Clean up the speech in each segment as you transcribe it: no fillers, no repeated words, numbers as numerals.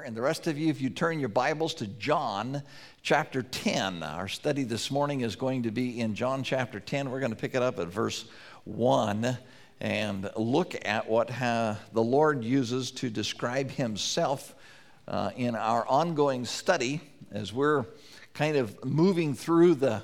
and the rest of you, if you turn your Bibles to John chapter 10. Our study this morning is going to be in John chapter 10. We're going to pick it up at verse 1 and look at what the Lord uses to describe himself in our ongoing study as we're kind of moving through the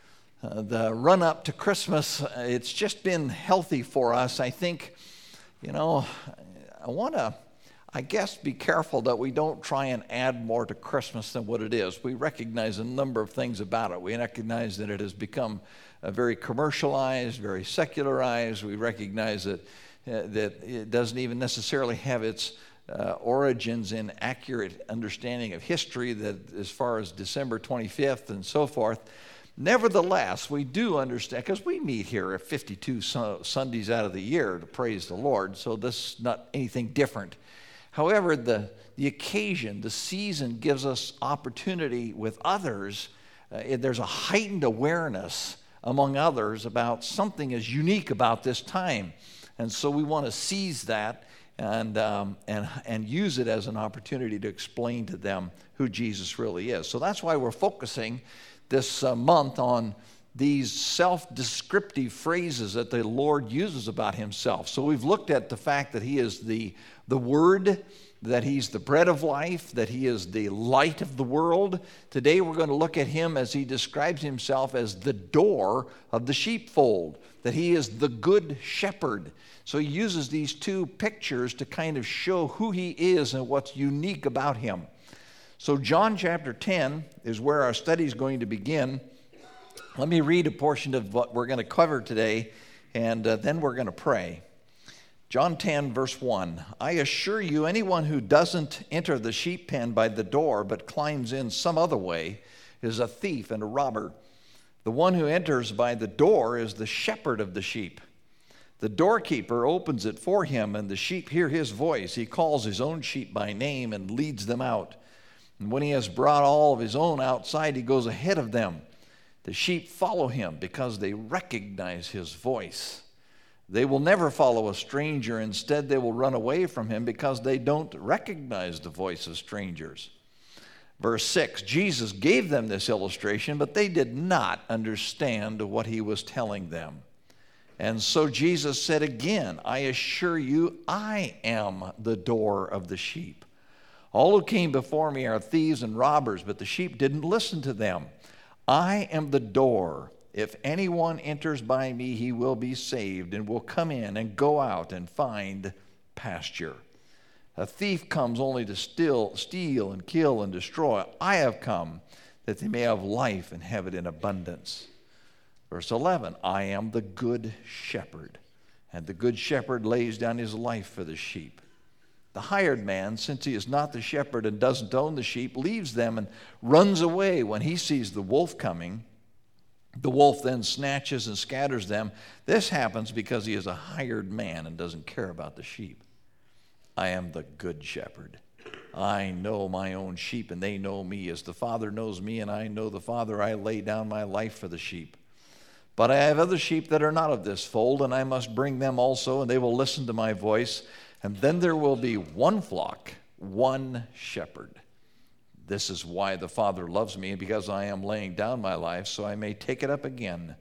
run-up to Christmas. It's just been healthy for us. I think, I want to, be careful that we don't try and add more to Christmas than what it is. We recognize a number of things about it. We recognize that it has become very commercialized, very secularized. We recognize that it doesn't even necessarily have its origins in accurate understanding of history, that as far as December 25th and so forth. Nevertheless, we do understand, because we meet here 52 Sundays out of the year to praise the Lord, so this is not anything different. However, the occasion, the season gives us opportunity with others. There's a heightened awareness among others about something is unique about this time. And so we want to seize that and use it as an opportunity to explain to them who Jesus really is. So that's why we're focusing this month on these self-descriptive phrases that the Lord uses about himself. So we've looked at the fact that he is the Word, that he's the bread of life, that he is the light of the world. Today we're going to look at him as he describes himself as the door of the sheepfold, that he is the good shepherd. So he uses these two pictures to kind of show who he is and what's unique about him. So John chapter 10 is where our study is going to begin. Let me read a portion of what we're going to cover today, and then we're going to pray. John 10, verse 1, I assure you, anyone who doesn't enter the sheep pen by the door but climbs in some other way is a thief and a robber. The one who enters by the door is the shepherd of the sheep. The doorkeeper opens it for him, and the sheep hear his voice. He calls his own sheep by name and leads them out. And when he has brought all of his own outside, he goes ahead of them. The sheep follow him because they recognize his voice. They will never follow a stranger. Instead, they will run away from him because they don't recognize the voice of strangers. Verse 6, Jesus gave them this illustration, but they did not understand what he was telling them. And so Jesus said again, I assure you, I am the door of the sheep. All who came before me are thieves and robbers, but the sheep didn't listen to them. I am the door. If anyone enters by me, he will be saved and will come in and go out and find pasture. A thief comes only to steal and kill and destroy. I have come that they may have life and have it in abundance. Verse 11, I am the good shepherd, and the good shepherd lays down his life for the sheep. The hired man, since he is not the shepherd and doesn't own the sheep, leaves them and runs away when he sees the wolf coming. The wolf then snatches and scatters them. This happens because he is a hired man and doesn't care about the sheep. I am the good shepherd. I know my own sheep, and they know me. As the Father knows me, and I know the Father, I lay down my life for the sheep. But I have other sheep that are not of this fold, and I must bring them also, and they will listen to my voice. And then there will be one flock, one shepherd. This is why the Father loves me, because I am laying down my life so I may take it up again.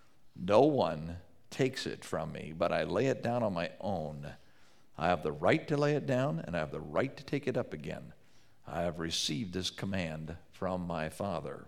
No one takes it from me, but I lay it down on my own. I have the right to lay it down, and I have the right to take it up again. I have received this command from my Father.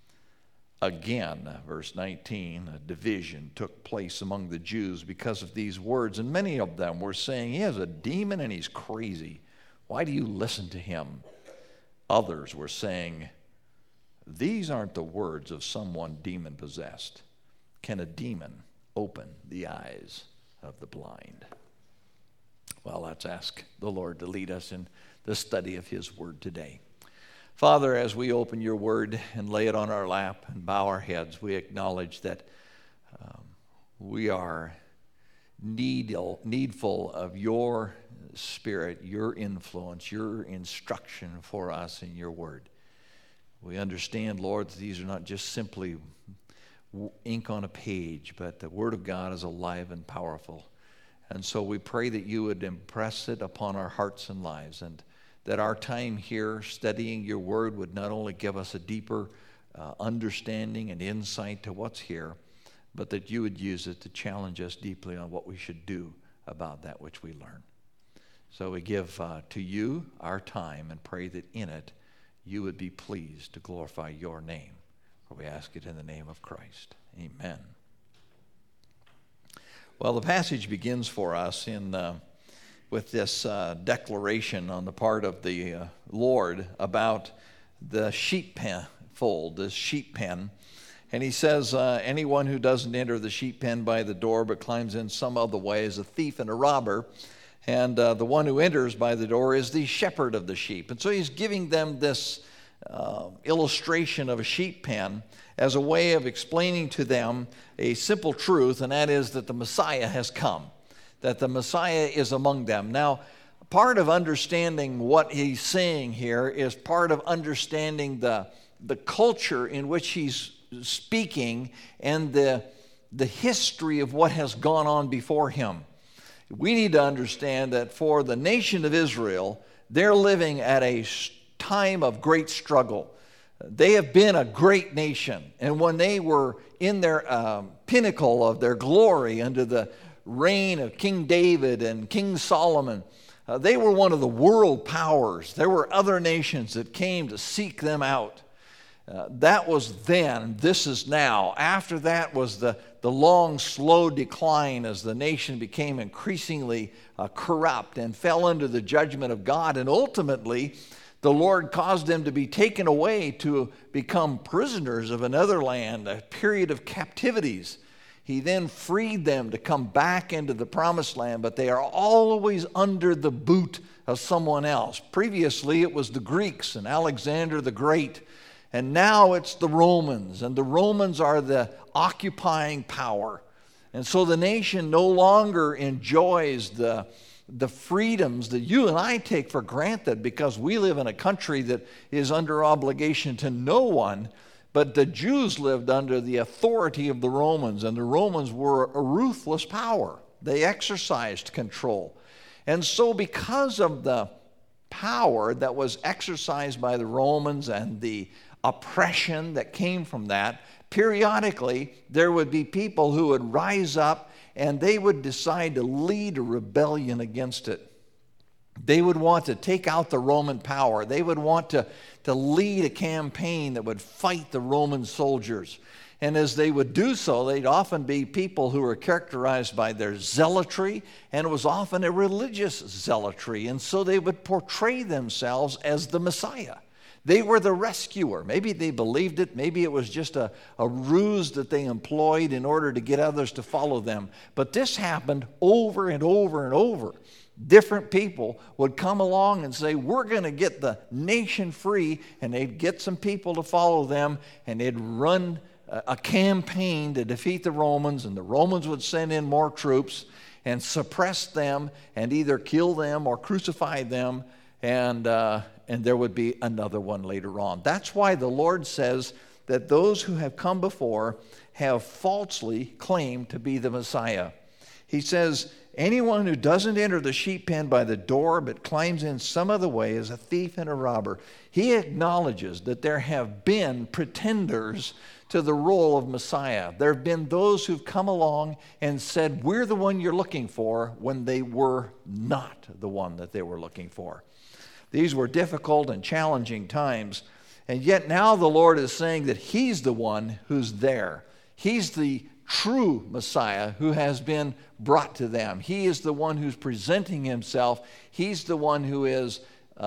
Again, verse 19, a division took place among the Jews because of these words, and many of them were saying, he has a demon and he's crazy. Why do you listen to him? Others were saying, these aren't the words of someone demon-possessed. Can a demon open the eyes of the blind? Well, let's ask the Lord to lead us in the study of his word today. Father, as we open your word and lay it on our lap and bow our heads, we acknowledge that we are needful of your Spirit, your influence, your instruction for us in your word. We understand, Lord, that these are not just simply ink on a page, but the word of God is alive and powerful. And so we pray that you would impress it upon our hearts and lives, and that our time here studying your word would not only give us a deeper understanding and insight to what's here, but that you would use it to challenge us deeply on what we should do about that which we learn. So we give to you our time and pray that in it you would be pleased to glorify your name. For we ask it in the name of Christ. Amen. Well, the passage begins for us with this declaration on the part of the Lord about the sheep pen fold, this sheep pen. And he says, anyone who doesn't enter the sheep pen by the door but climbs in some other way is a thief and a robber. And the one who enters by the door is the shepherd of the sheep. And so he's giving them this illustration of a sheep pen as a way of explaining to them a simple truth, and that is that the Messiah has come, that the Messiah is among them. Now, part of understanding what he's saying here is part of understanding the culture in which he's speaking and the history of what has gone on before him. We need to understand that for the nation of Israel, they're living at a time of great struggle. They have been a great nation, and when they were in their pinnacle of their glory under the reign of King David and King Solomon, they were one of the world powers. There were other nations that came to seek them out. That was then. This is now. After that was the long, slow decline as the nation became increasingly corrupt and fell under the judgment of God. And ultimately, the Lord caused them to be taken away to become prisoners of another land, a period of captivities. He then freed them to come back into the promised land, but they are always under the boot of someone else. Previously, it was the Greeks and Alexander the Great. And now it's the Romans, and the Romans are the occupying power. And so the nation no longer enjoys the freedoms that you and I take for granted because we live in a country that is under obligation to no one. But the Jews lived under the authority of the Romans, and the Romans were a ruthless power. They exercised control. And so because of the power that was exercised by the Romans and the oppression that came from that, periodically there would be people who would rise up and they would decide to lead a rebellion against it. They would want to take out the Roman power. They would want to lead a campaign that would fight the Roman soldiers. And as they would do so, they'd often be people who were characterized by their zealotry, and it was often a religious zealotry. And so they would portray themselves as the Messiah. They were the rescuer. Maybe they believed it. Maybe it was just a ruse that they employed in order to get others to follow them. But this happened over and over and over. Different people would come along and say, we're going to get the nation free, and they'd get some people to follow them, and they'd run a campaign to defeat the Romans, and the Romans would send in more troops and suppress them and either kill them or crucify them, and there would be another one later on. That's why the Lord says that those who have come before have falsely claimed to be the Messiah. He says, anyone who doesn't enter the sheep pen by the door but climbs in some other way is a thief and a robber. He acknowledges that there have been pretenders to the role of Messiah. There have been those who've come along and said, we're the one you're looking for, when they were not the one that they were looking for. These were difficult and challenging times, and yet now the Lord is saying that He's the one who's there. He's the true Messiah who has been brought to them. He is the one who's presenting Himself. He's the one who is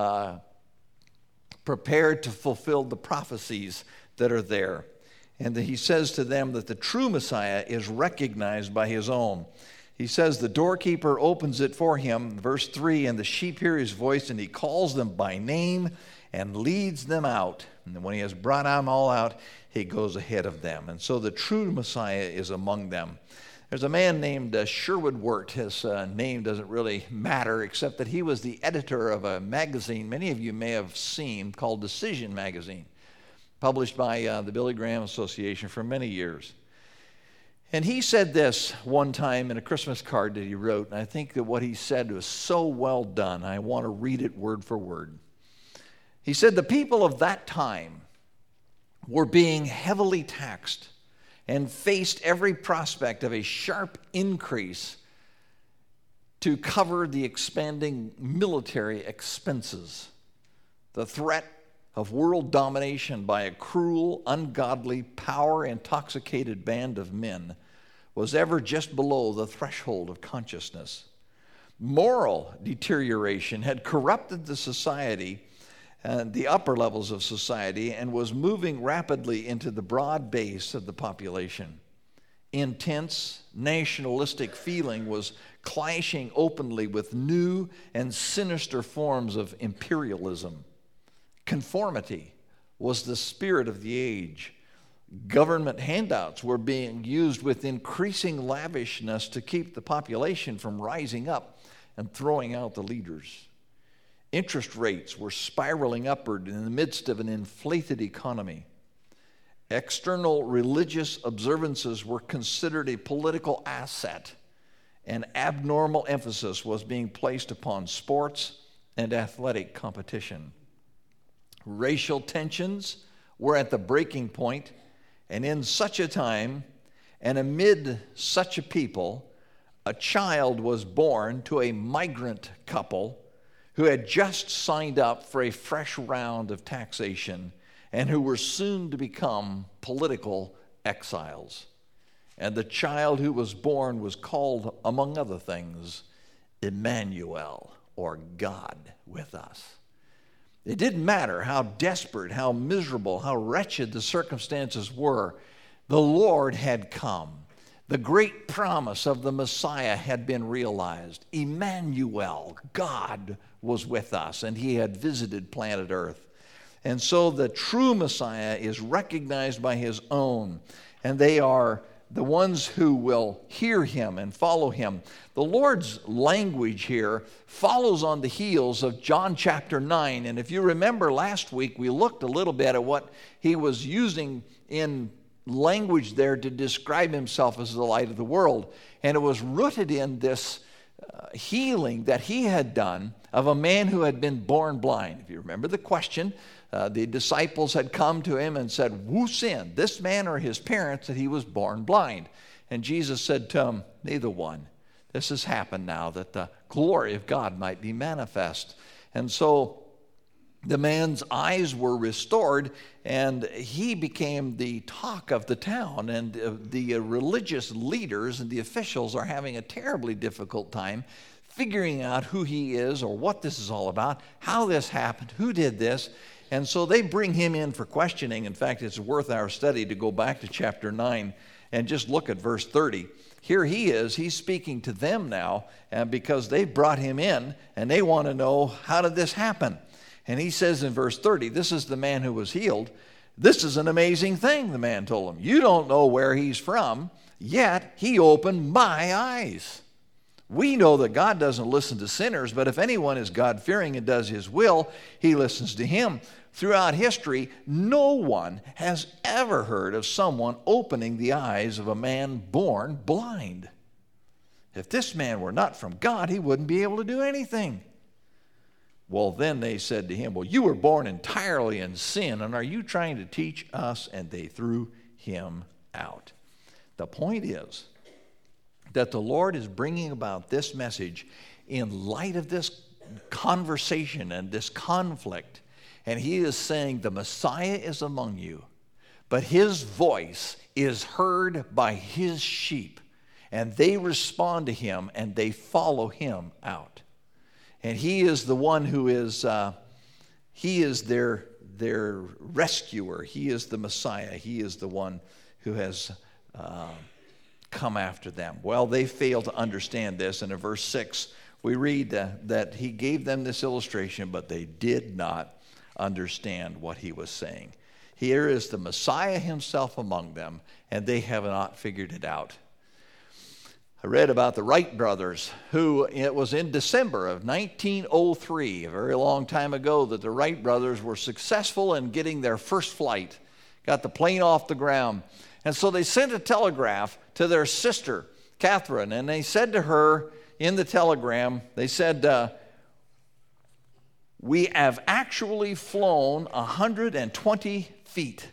prepared to fulfill the prophecies that are there. And He says to them that the true Messiah is recognized by His own. He says the doorkeeper opens it for him, verse 3, and the sheep hear his voice, and he calls them by name and leads them out. And when he has brought them all out, he goes ahead of them. And so the true Messiah is among them. There's a man named Sherwood Wirt. His name doesn't really matter, except that he was the editor of a magazine many of you may have seen called Decision Magazine, published by the Billy Graham Association for many years. And he said this one time in a Christmas card that he wrote, and I think that what he said was so well done, I want to read it word for word. He said the people of that time were being heavily taxed and faced every prospect of a sharp increase to cover the expanding military expenses. The threat of world domination by a cruel, ungodly, power-intoxicated band of men was ever just below the threshold of consciousness. Moral deterioration had corrupted the society, the upper levels of society, and was moving rapidly into the broad base of the population. Intense nationalistic feeling was clashing openly with new and sinister forms of imperialism. Conformity was the spirit of the age. Government handouts were being used with increasing lavishness to keep the population from rising up and throwing out the leaders. Interest rates were spiraling upward in the midst of an inflated economy. External religious observances were considered a political asset, and abnormal emphasis was being placed upon sports and athletic competition. Racial tensions were at the breaking point, and in such a time, and amid such a people, a child was born to a migrant couple who had just signed up for a fresh round of taxation and who were soon to become political exiles. And the child who was born was called, among other things, Emmanuel, or God with us. It didn't matter how desperate, how miserable, how wretched the circumstances were. The Lord had come. The great promise of the Messiah had been realized. Emmanuel, God, was with us, and he had visited planet Earth. And so the true Messiah is recognized by his own, and they are the ones who will hear him and follow him. The Lord's language here follows on the heels of John chapter 9. And if you remember last week, we looked a little bit at what he was using in language there to describe himself as the light of the world. And it was rooted in this healing that he had done of a man who had been born blind. If you remember the question, the disciples had come to him and said, "Who sinned, this man or his parents, that he was born blind?" And Jesus said to him, "Neither one. This has happened now that the glory of God might be manifest." And so the man's eyes were restored, and he became the talk of the town. And the religious leaders and the officials are having a terribly difficult time figuring out who he is or what this is all about, how this happened, who did this. And so they bring him in for questioning. In fact, it's worth our study to go back to chapter 9 and just look at verse 30. Here he is, he's speaking to them now, because they brought him in and they want to know, how did this happen? And he says in verse 30, this is the man who was healed. "This is an amazing thing," the man told him. "You don't know where he's from, yet he opened my eyes. We know that God doesn't listen to sinners, but if anyone is God-fearing and does his will, he listens to him." Throughout history, no one has ever heard of someone opening the eyes of a man born blind. If this man were not from God, he wouldn't be able to do anything. Well, then they said to him, "Well, you were born entirely in sin, and are you trying to teach us?" And they threw him out. The point is that the Lord is bringing about this message in light of this conversation and this conflict. And he is saying the Messiah is among you, but his voice is heard by his sheep, and they respond to him and they follow him out. And he is the one who is, he is their rescuer. He is the Messiah. He is the one who has come after them. Well, they fail to understand this. And in verse 6, we read that he gave them this illustration, but they did not understand what he was saying. Here is the Messiah himself among them, and they have not figured it out. I read about the Wright brothers, who it was in December of 1903, a very long time ago, that the Wright brothers were successful in getting their first flight, got the plane off the ground. And so they sent a telegraph to their sister, Catherine, and they said to her in the telegram, they said, We have actually flown 120 feet.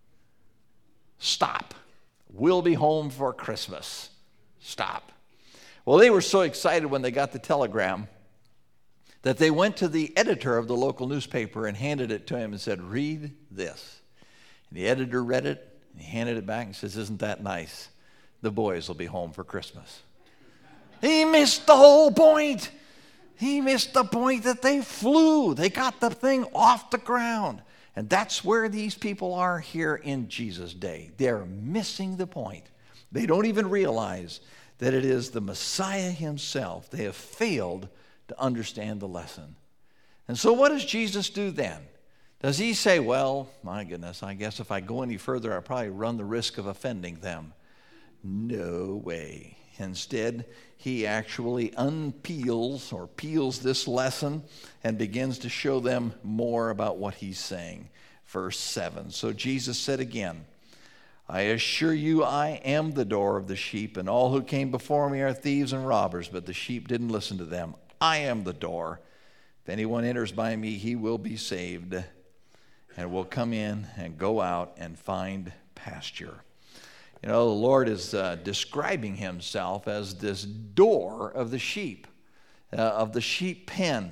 Stop. We'll be home for Christmas. Stop. Well, they were so excited when they got the telegram that they went to the editor of the local newspaper and handed it to him and said, "Read this." And the editor read it, and he handed it back and says, "Isn't that nice? The boys will be home for Christmas." He missed the whole point. He missed the point that they flew. They got the thing off the ground. And that's where these people are here in Jesus' day. They're missing the point. They don't even realize that it is the Messiah himself. They have failed to understand the lesson. And so what does Jesus do then? Does he say, well, my goodness, I guess if I go any further, I'll probably run the risk of offending them? No way. Instead, he actually peels this lesson and begins to show them more about what he's saying. Verse 7. So Jesus said again, "I assure you, I am the door of the sheep, and all who came before me are thieves and robbers, but the sheep didn't listen to them. I am the door. If anyone enters by me, he will be saved, and will come in and go out and find pasture." You know, the Lord is describing himself as this door of the sheep pen.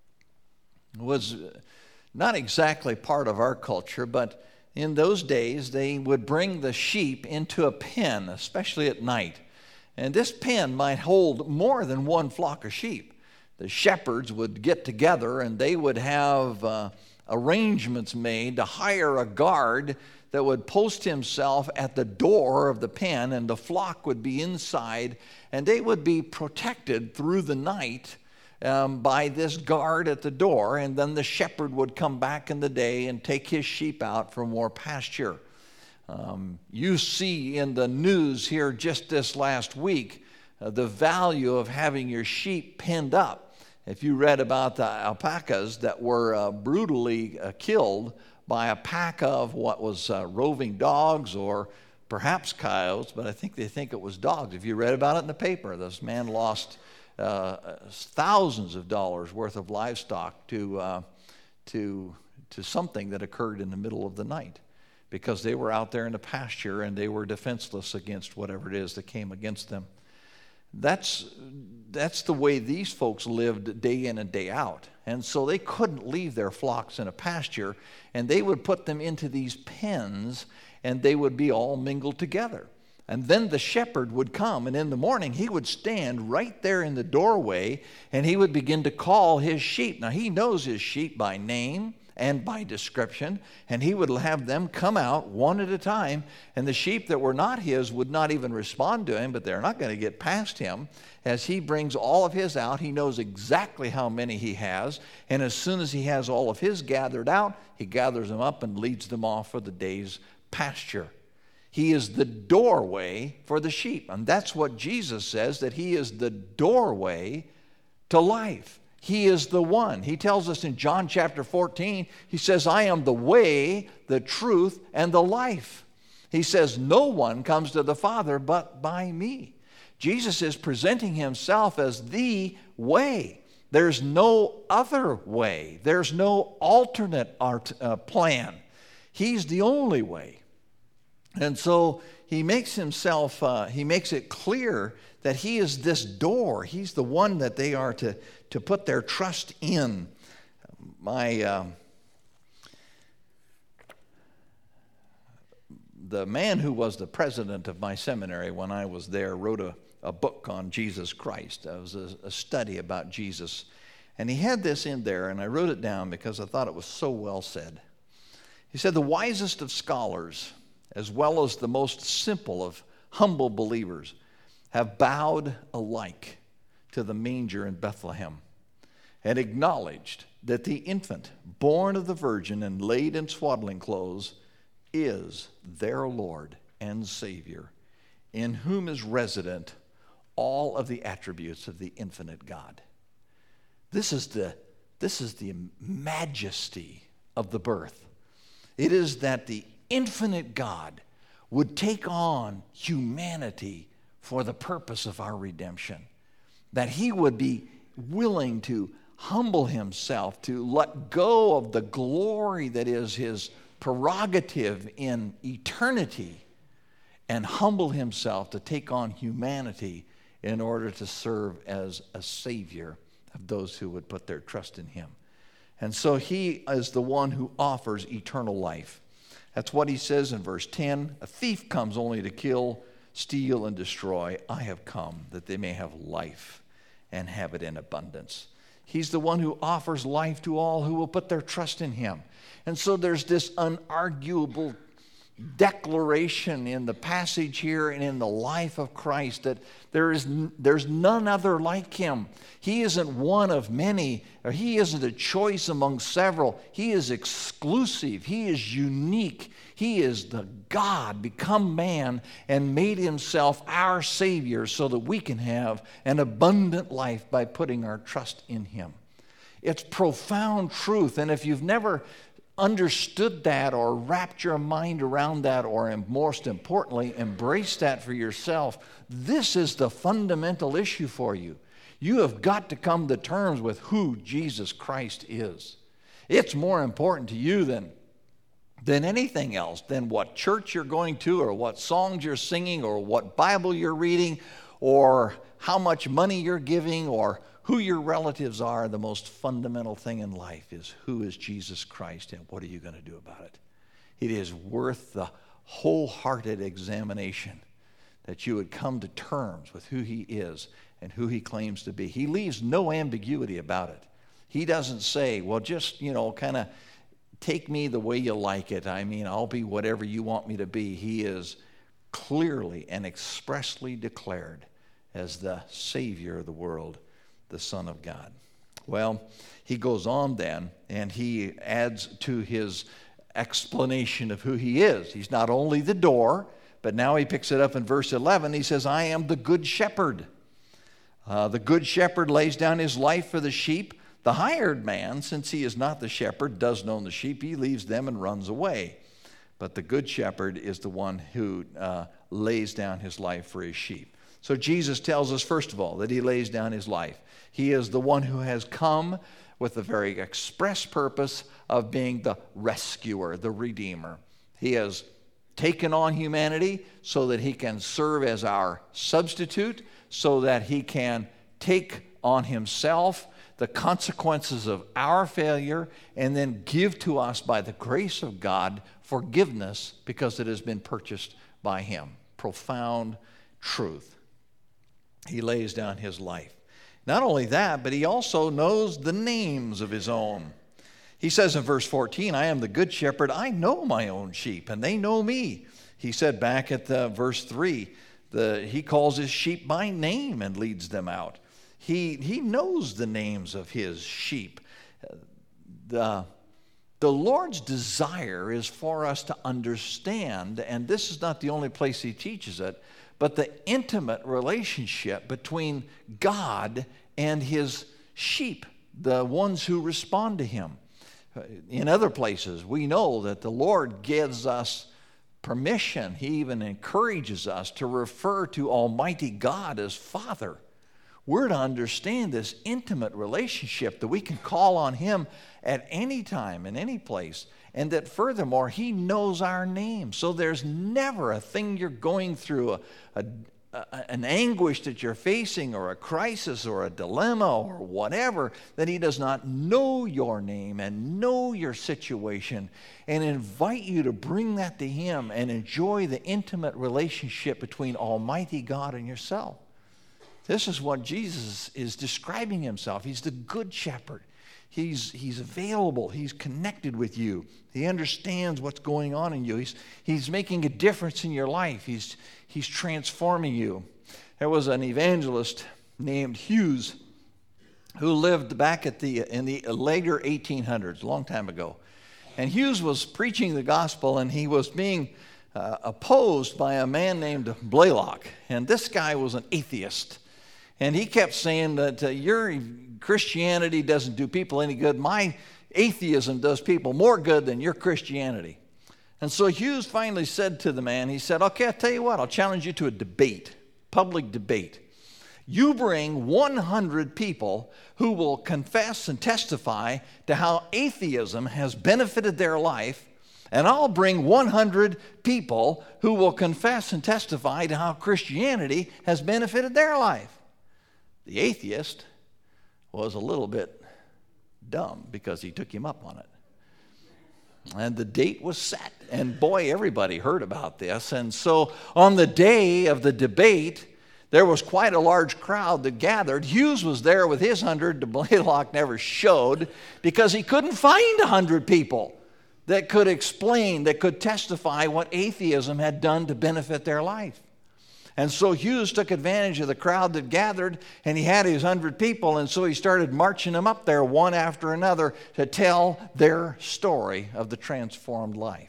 It was not exactly part of our culture, but in those days they would bring the sheep into a pen, especially at night. And this pen might hold more than one flock of sheep. The shepherds would get together and they would have arrangements made to hire a guard that would post himself at the door of the pen, and the flock would be inside, and they would be protected through the night by this guard at the door, and then the shepherd would come back in the day and take his sheep out for more pasture. You see in the news here just this last week the value of having your sheep penned up. If you read about the alpacas that were brutally killed by a pack of what was roving dogs or perhaps coyotes, but I think they think it was dogs. If you read about it in the paper, this man lost thousands of dollars worth of livestock to something that occurred in the middle of the night because they were out there in the pasture and they were defenseless against whatever it is that came against them. That's the way these folks lived day in and day out. And so they couldn't leave their flocks in a pasture, and they would put them into these pens, and they would be all mingled together. And then the shepherd would come, and in the morning he would stand right there in the doorway, and he would begin to call his sheep. Now he knows his sheep by name and by description, and he would have them come out one at a time, and the sheep that were not his would not even respond to him, but they're not going to get past him. As he brings all of his out, he knows exactly how many he has, and as soon as he has all of his gathered out, he gathers them up and leads them off for the day's pasture. He is the doorway for the sheep, and that's what Jesus says, that he is the doorway to life. He is the one. He tells us in John chapter 14, he says, "I am the way, the truth, and the life." He says, "No one comes to the Father but by me." Jesus is presenting himself as the way. There's no other way. There's no alternate plan. He's the only way. And so he makes it clear that he is this door. He's the one that they are to put their trust in. The man who was the president of my seminary when I was there wrote a book on Jesus Christ. It was a study about Jesus. And he had this in there, and I wrote it down because I thought it was so well said. He said, "The wisest of scholars, as well as the most simple of humble believers, have bowed alike to the manger in Bethlehem and acknowledged that the infant born of the virgin and laid in swaddling clothes is their Lord and Savior, in whom is resident all of the attributes of the infinite God." This is the majesty of the birth. It is that the infinite God would take on humanity for the purpose of our redemption, that he would be willing to humble himself, to let go of the glory that is his prerogative in eternity, and humble himself to take on humanity in order to serve as a savior of those who would put their trust in him. And so he is the one who offers eternal life. That's what he says in verse 10. A thief comes only to kill, steal, and destroy. I have come that they may have life and have it in abundance. He's the one who offers life to all who will put their trust in him. And so there's this unarguable declaration in the passage here and in the life of Christ that there's none other like him. He isn't one of many, or he isn't a choice among several. He is exclusive. He is unique. He is the God become man and made himself our Savior so that we can have an abundant life by putting our trust in him. It's profound truth, and if you've never understood that or wrapped your mind around that, or most importantly, embraced that for yourself, this is the fundamental issue for you. You have got to come to terms with who Jesus Christ is. It's more important to you than anything else, than what church you're going to, or what songs you're singing, or what Bible you're reading, or how much money you're giving, or who your relatives are. The most fundamental thing in life is, who is Jesus Christ, and what are you going to do about it? It is worth the wholehearted examination that you would come to terms with who he is and who he claims to be. He leaves no ambiguity about it. He doesn't say, well, just, kind of take me the way you like it. I mean, I'll be whatever you want me to be. He is clearly and expressly declared as the Savior of the world, the Son of God. Well, he goes on then, and he adds to his explanation of who he is. He's not only the door, but now he picks it up in verse 11. He says, I am the good shepherd. The good shepherd lays down his life for the sheep. The hired man, since he is not the shepherd, doesn't own the sheep. He leaves them and runs away. But the good shepherd is the one who lays down his life for his sheep. So Jesus tells us, first of all, that he lays down his life. He is the one who has come with the very express purpose of being the rescuer, the redeemer. He has taken on humanity so that he can serve as our substitute, so that he can take on himself the consequences of our failure, and then give to us, by the grace of God, forgiveness because it has been purchased by him. Profound truth. He lays down his life. Not only that, but he also knows the names of his own. He says in verse 14, I am the good shepherd. I know my own sheep, and they know me. He said back at verse 3, he calls his sheep by name and leads them out. He knows the names of his sheep. The Lord's desire is for us to understand, and this is not the only place he teaches it, but the intimate relationship between God and his sheep, the ones who respond to him. In other places, we know that the Lord gives us permission. He even encourages us to refer to Almighty God as Father. We're to understand this intimate relationship, that we can call on him at any time, in any place, and that furthermore, he knows our name. So there's never a thing you're going through, an anguish that you're facing, or a crisis, or a dilemma, or whatever, that he does not know your name and know your situation and invite you to bring that to him and enjoy the intimate relationship between Almighty God and yourself. This is what Jesus is describing himself. He's the good shepherd. He's available. He's connected with you. He understands what's going on in you. He's making a difference in your life. He's transforming you. There was an evangelist named Hughes who lived back in the later 1800s, a long time ago. And Hughes was preaching the gospel, and he was being opposed by a man named Blaylock. And this guy was an atheist. And he kept saying that your Christianity doesn't do people any good. My atheism does people more good than your Christianity. And so Hughes finally said to the man, he said, okay, I'll tell you what, I'll challenge you to a debate, public debate. You bring 100 people who will confess and testify to how atheism has benefited their life, and I'll bring 100 people who will confess and testify to how Christianity has benefited their life. The atheist was a little bit dumb because he took him up on it. And the date was set, and boy, everybody heard about this. And so on the day of the debate, there was quite a large crowd that gathered. Hughes was there with his 100. De Blaylock never showed because he couldn't find 100 people that could explain, that could testify what atheism had done to benefit their life. And so Hughes took advantage of the crowd that gathered, and he had his 100 people, and so he started marching them up there one after another to tell their story of the transformed life.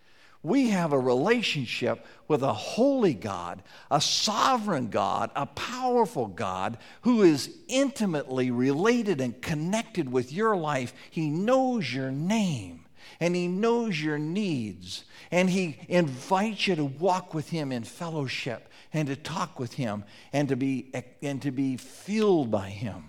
We have a relationship with a holy God, a sovereign God, a powerful God who is intimately related and connected with your life. He knows your name, and he knows your needs, and he invites you to walk with him in fellowship and to talk with him and to be filled by him.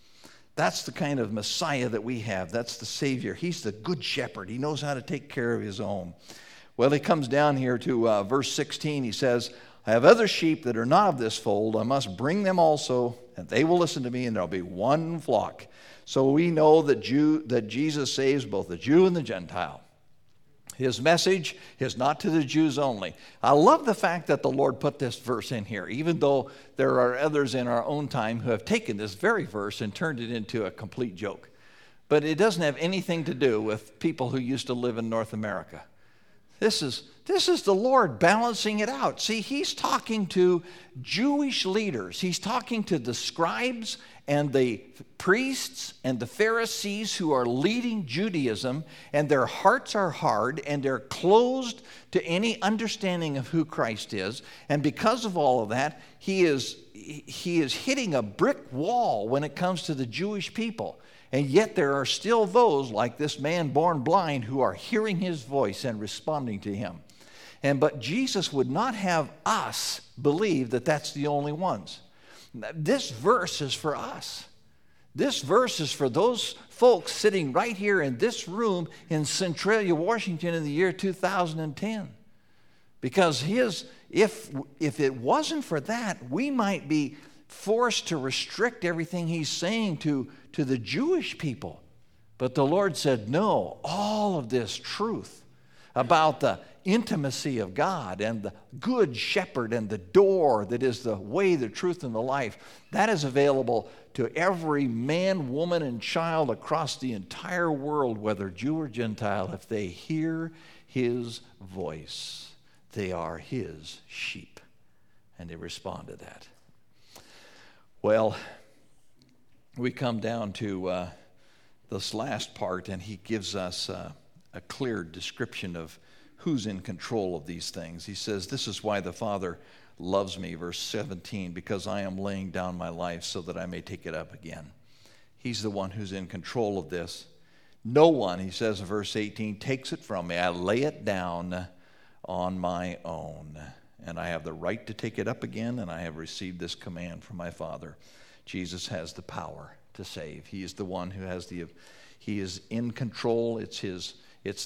That's the kind of Messiah that we have. That's the Savior. He's the good shepherd. He knows how to take care of his own. Well, he comes down here to verse 16. He says, I have other sheep that are not of this fold. I must bring them also, and they will listen to me, and there'll be one flock. So we know that Jesus saves both the Jew and the Gentile. His message is not to the Jews only. I love the fact that the Lord put this verse in here, even though there are others in our own time who have taken this very verse and turned it into a complete joke. But it doesn't have anything to do with people who used to live in North America. This is the Lord balancing it out. See, he's talking to Jewish leaders. He's talking to the scribes and the priests and the Pharisees who are leading Judaism, and their hearts are hard and they're closed to any understanding of who Christ is. And because of all of that, he is hitting a brick wall when it comes to the Jewish people. And yet there are still those, like this man born blind, who are hearing his voice and responding to him. But Jesus would not have us believe that that's the only ones. This verse is for us. This verse is for those folks sitting right here in this room in Centralia, Washington in the year 2010. Because if it wasn't for that, we might be forced to restrict everything he's saying to the Jewish people. But the Lord said, no, all of this truth about the intimacy of God and the good shepherd and the door that is the way, the truth, and the life, that is available to every man, woman, and child across the entire world, whether Jew or Gentile. If they hear his voice, they are his sheep. And they respond to that. Well, we come down to this last part, and he gives us a clear description of who's in control of these things. He says, this is why the Father loves me, verse 17, because I am laying down my life so that I may take it up again. He's the one who's in control of this. No one, he says in verse 18, takes it from me. I lay it down on my own, and I have the right to take it up again, and I have received this command from my Father. Jesus has the power to save. He is the one who has he is in control. It's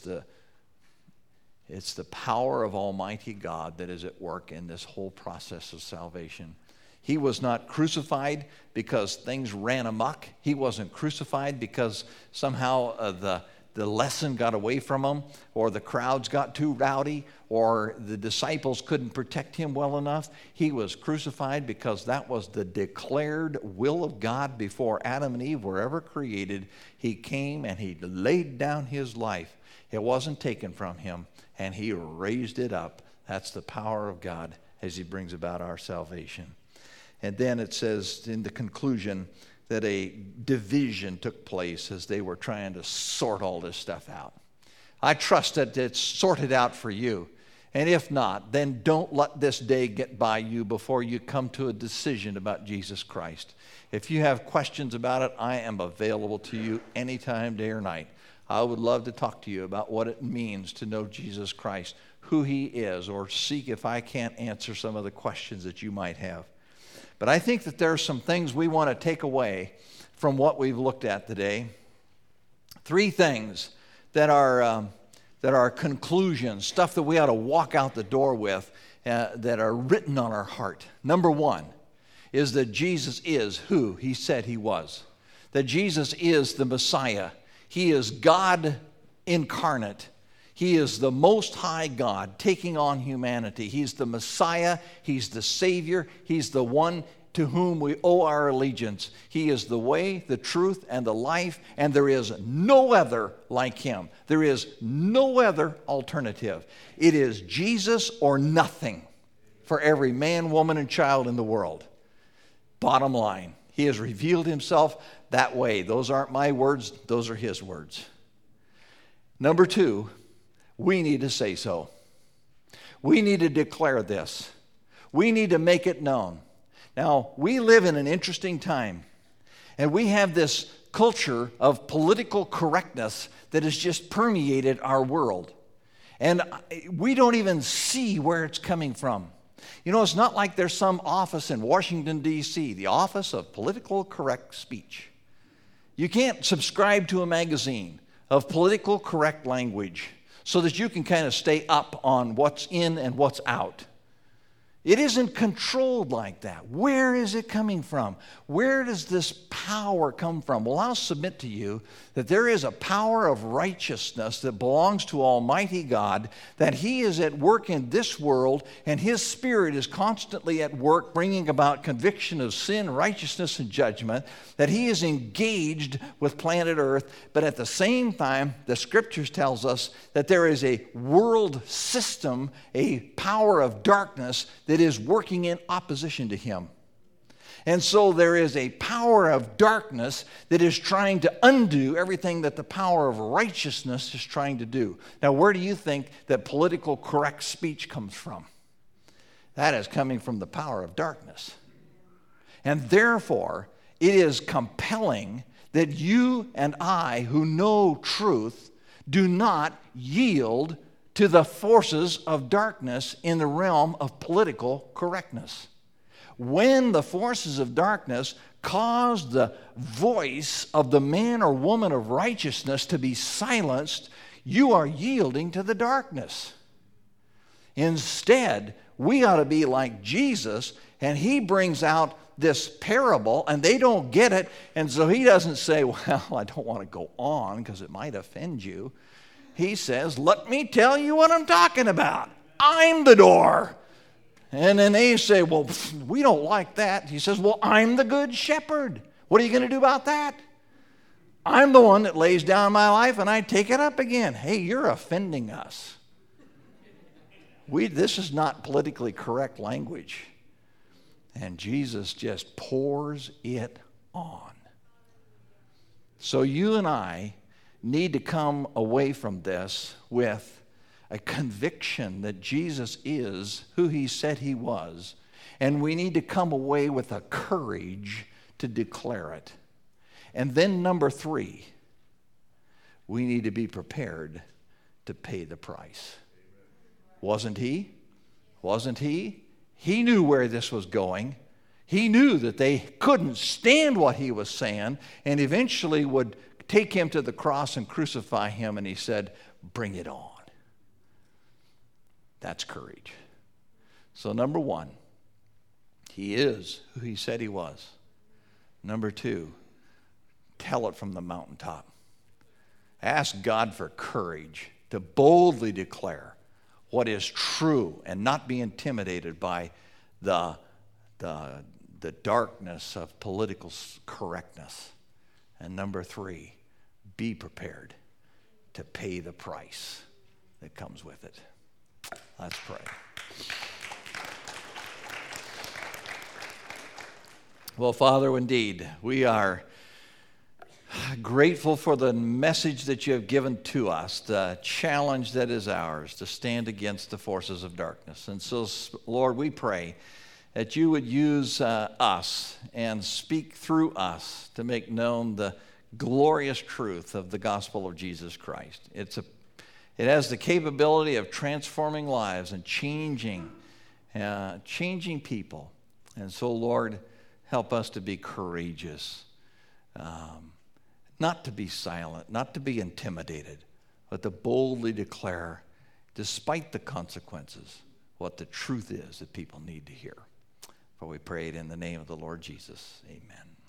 the power of Almighty God that is at work in this whole process of salvation. He was not crucified because things ran amok. He wasn't crucified because somehow the lesson got away from him, or the crowds got too rowdy, or the disciples couldn't protect him well enough. He was crucified because that was the declared will of God before Adam and Eve were ever created. He came and he laid down his life. It wasn't taken from him, and he raised it up. That's the power of God as he brings about our salvation. And then it says in the conclusion that a division took place as they were trying to sort all this stuff out. I trust that it's sorted out for you. And if not, then don't let this day get by you before you come to a decision about Jesus Christ. If you have questions about it, I am available to you anytime, day or night. I would love to talk to you about what it means to know Jesus Christ, who he is, or seek if I can't answer some of the questions that you might have. But I think that there are some things we want to take away from what we've looked at today. 3 things that are conclusions, stuff that we ought to walk out the door with, that are written on our heart. Number 1 is that Jesus is who he said he was. That Jesus is the Messiah. He is God incarnate. He is the Most High God taking on humanity. He's the Messiah. He's the Savior. He's the one to whom we owe our allegiance. He is the way, the truth, and the life, and there is no other like him. There is no other alternative. It is Jesus or nothing for every man, woman, and child in the world. Bottom line, he has revealed himself that way. Those aren't my words, those are his words. Number 2, we need to say so. We need to declare this. We need to make it known. Now, we live in an interesting time, and we have this culture of political correctness that has just permeated our world. And we don't even see where it's coming from. You know, it's not like there's some office in Washington, D.C., the Office of Political Correct Speech. You can't subscribe to a magazine of political correct language so that you can kind of stay up on what's in and what's out. It isn't controlled like that. Where is it coming from? Where does this power come from? Well, I'll submit to you that there is a power of righteousness that belongs to Almighty God, that he is at work in this world, and his Spirit is constantly at work bringing about conviction of sin, righteousness, and judgment, that he is engaged with planet Earth, but at the same time, the Scriptures tells us that there is a world system, a power of darkness that is working in opposition to him. And so there is a power of darkness that is trying to undo everything that the power of righteousness is trying to do. Now, where do you think that political correct speech comes from? That is coming from the power of darkness. And therefore, it is compelling that you and I, who know truth, do not yield to the forces of darkness in the realm of political correctness. When the forces of darkness cause the voice of the man or woman of righteousness to be silenced, you are yielding to the darkness. Instead, we ought to be like Jesus, and he brings out this parable, and they don't get it, and so he doesn't say, well, I don't want to go on because it might offend you. He says, let me tell you what I'm talking about. I'm the door. And then they say, well, we don't like that. He says, well, I'm the good shepherd. What are you going to do about that? I'm the one that lays down my life and I take it up again. Hey, you're offending us. This is not politically correct language. And Jesus just pours it on. So you and I need to come away from this with a conviction that Jesus is who he said he was, and we need to come away with a courage to declare it. And then number 3, we need to be prepared to pay the price. Wasn't he? Wasn't he? He knew where this was going. He knew that they couldn't stand what he was saying and eventually would take him to the cross and crucify him, and he said, bring it on. That's courage. So number 1, he is who he said he was. Number 2, tell it from the mountaintop. Ask God for courage to boldly declare what is true and not be intimidated by the darkness of political correctness. And number 3, be prepared to pay the price that comes with it. Let's pray. Well, Father, indeed, we are grateful for the message that you have given to us, the challenge that is ours to stand against the forces of darkness. And so, Lord, we pray that you would use us and speak through us to make known the glorious truth of the gospel of Jesus Christ. It has the capability of transforming lives and changing people. And so, Lord, Help us to be courageous, not to be silent, not to be intimidated, but to boldly declare, despite the consequences, what the truth is that people need to hear. For we pray it in the name of the Lord Jesus. Amen.